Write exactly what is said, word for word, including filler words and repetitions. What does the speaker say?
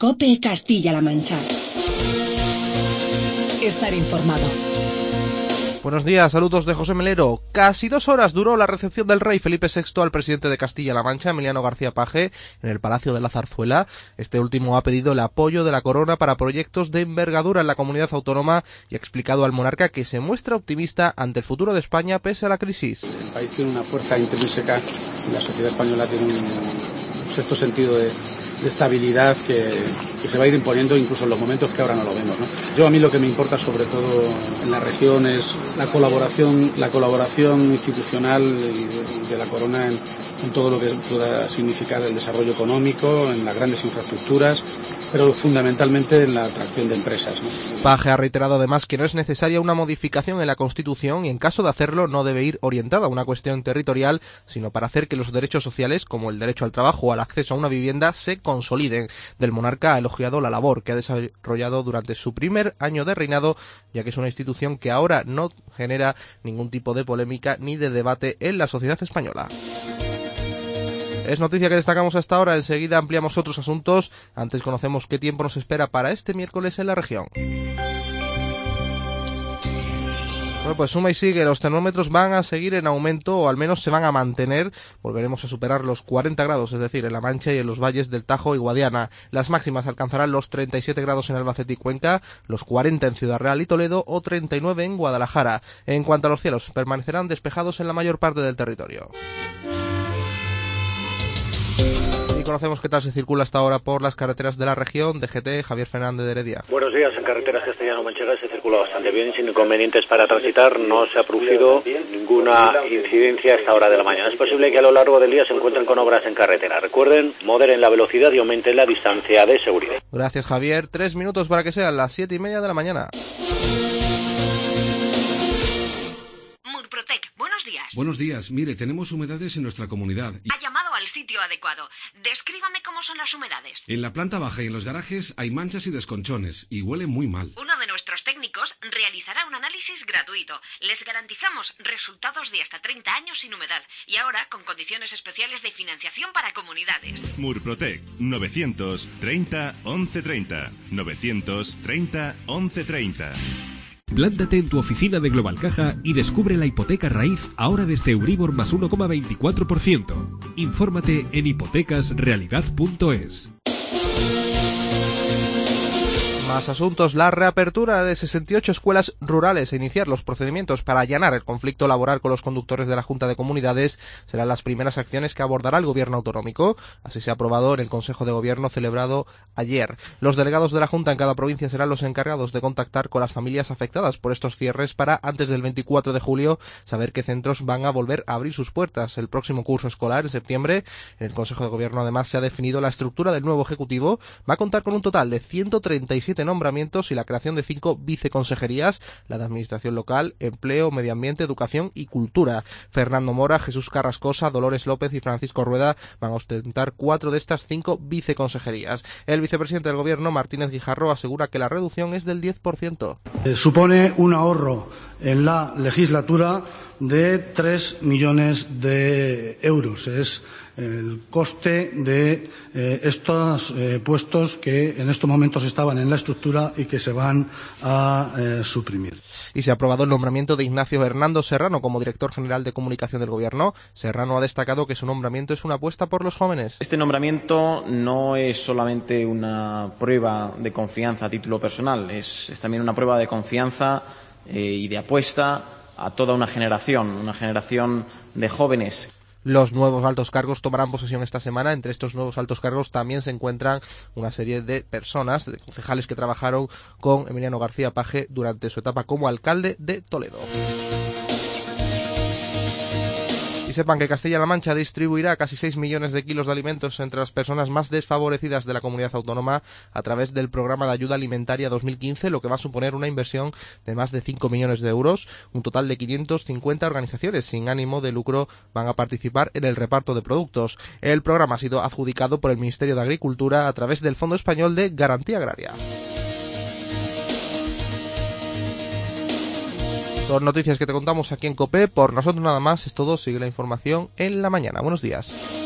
COPE Castilla-La Mancha. Estar informado. Buenos días, saludos de José Melero. Casi dos horas duró la recepción del rey Felipe sexto al presidente de Castilla-La Mancha, Emiliano García Paje, en el Palacio de la Zarzuela. Este último ha pedido el apoyo de la corona para proyectos de envergadura en la comunidad autónoma y ha explicado al monarca que se muestra optimista ante el futuro de España pese a la crisis. El país tiene una fuerza intrínseca y la sociedad española tiene un, un cierto sentido de, de estabilidad que, que se va a ir imponiendo incluso en los momentos que ahora no lo vemos, ¿no? Yo a mí lo que me importa sobre todo en la región es la colaboración, la colaboración institucional de, de la corona en, en todo lo que pueda significar el desarrollo económico, en las grandes infraestructuras, pero fundamentalmente en la atracción de empresas, ¿no? Paje ha reiterado además que no es necesaria una modificación en la Constitución y en caso de hacerlo no debe ir orientada a una cuestión territorial, sino para hacer que los derechos sociales, como el derecho al trabajo o al acceso a una vivienda, se consoliden. Del monarca ha elogiado la labor que ha desarrollado durante su primer año de reinado, ya que es una institución que ahora no genera ningún tipo de polémica ni de debate en la sociedad española. Es noticia que destacamos hasta ahora, enseguida ampliamos otros asuntos. Antes conocemos qué tiempo nos espera para este miércoles en la región. Bueno, pues suma y sigue, los termómetros van a seguir en aumento o al menos se van a mantener. Volveremos a superar los cuarenta grados, es decir, en La Mancha y en los valles del Tajo y Guadiana. Las máximas alcanzarán los treinta y siete grados en Albacete y Cuenca, los cuarenta en Ciudad Real y Toledo o treinta y nueve en Guadalajara. En cuanto a los cielos, permanecerán despejados en la mayor parte del territorio. Y conocemos qué tal se circula hasta ahora por las carreteras de la región. D G T, Javier Fernández de Heredia. Buenos días, en carreteras castellano-manchegas se circula bastante bien, sin inconvenientes para transitar. No se ha producido ninguna incidencia a esta hora de la mañana. Es posible que a lo largo del día se encuentren con obras en carretera. Recuerden, moderen la velocidad y aumenten la distancia de seguridad. Gracias, Javier. Tres minutos para que sean las siete y media de la mañana. Murprotec, buenos días. Buenos días. Mire, tenemos humedades en nuestra comunidad. Y... Ha llamado al sitio adecuado. Descríbame cómo son las humedades. En la planta baja y en los garajes hay manchas y desconchones y huele muy mal. Uno de nuestros técnicos realizará un análisis gratuito. Les garantizamos resultados de hasta treinta años sin humedad y ahora con condiciones especiales de financiación para comunidades. Murprotec, novecientos treinta once treinta. novecientos treinta once treinta. Plántate en tu oficina de Global Caja y descubre la hipoteca raíz ahora desde Euribor más uno coma veinticuatro por ciento. Infórmate en hipotecas realidad punto es. Más asuntos. La reapertura de sesenta y ocho escuelas rurales e iniciar los procedimientos para allanar el conflicto laboral con los conductores de la Junta de Comunidades serán las primeras acciones que abordará el Gobierno autonómico. Así se ha aprobado en el Consejo de Gobierno celebrado ayer. Los delegados de la Junta en cada provincia serán los encargados de contactar con las familias afectadas por estos cierres para, antes del veinticuatro de julio, saber qué centros van a volver a abrir sus puertas el próximo curso escolar en septiembre. En el Consejo de Gobierno además se ha definido la estructura del nuevo Ejecutivo. Va a contar con un total de ciento treinta y siete nombramientos y la creación de cinco viceconsejerías, la de Administración Local, Empleo, Medio Ambiente, Educación y Cultura. Fernando Mora, Jesús Carrascosa, Dolores López y Francisco Rueda van a ostentar cuatro de estas cinco viceconsejerías. El vicepresidente del Gobierno, Martínez Guijarro, asegura que la reducción es del diez por ciento. Eh, supone un ahorro en la legislatura de tres millones de euros. Es el coste de eh, estos eh, puestos que en estos momentos estaban en la estructura y que se van a eh, suprimir. Y se ha aprobado el nombramiento de Ignacio Hernando Serrano como director general de comunicación del Gobierno. Serrano ha destacado que su nombramiento es una apuesta por los jóvenes. Este nombramiento no es solamente una prueba de confianza a título personal, es, es también una prueba de confianza eh, y de apuesta a toda una generación, una generación de jóvenes. Los nuevos altos cargos tomarán posesión esta semana. Entre estos nuevos altos cargos también se encuentran una serie de personas, de concejales que trabajaron con Emiliano García Paje durante su etapa como alcalde de Toledo. Y sepan que Castilla-La Mancha distribuirá casi seis millones de kilos de alimentos entre las personas más desfavorecidas de la comunidad autónoma a través del programa de ayuda alimentaria dos mil quince, lo que va a suponer una inversión de más de cinco millones de euros. Un total de quinientas cincuenta organizaciones sin ánimo de lucro van a participar en el reparto de productos. El programa ha sido adjudicado por el Ministerio de Agricultura a través del Fondo Español de Garantía Agraria. Son noticias que te contamos aquí en COPE. Por nosotros nada más, es todo. Sigue la información en la mañana. Buenos días.